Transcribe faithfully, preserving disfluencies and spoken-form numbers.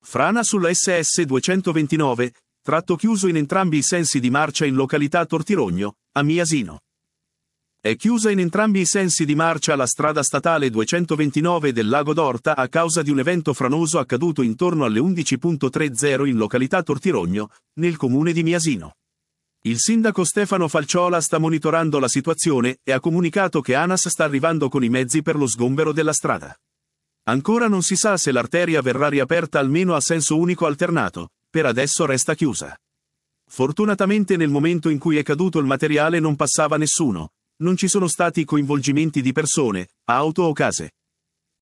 Frana sulla S S duecentoventinove, tratto chiuso in entrambi i sensi di marcia in località Tortirogno, a Miasino. È chiusa in entrambi i sensi di marcia la strada statale duecentoventinove del Lago d'Orta a causa di un evento franoso accaduto intorno alle undici e trenta in località Tortirogno, nel comune di Miasino. Il sindaco Stefano Falciola sta monitorando la situazione e ha comunicato che ANAS sta arrivando con i mezzi per lo sgombero della strada. Ancora non si sa se l'arteria verrà riaperta almeno a senso unico alternato, per adesso resta chiusa. Fortunatamente nel momento in cui è caduto il materiale non passava nessuno, non ci sono stati coinvolgimenti di persone, auto o case.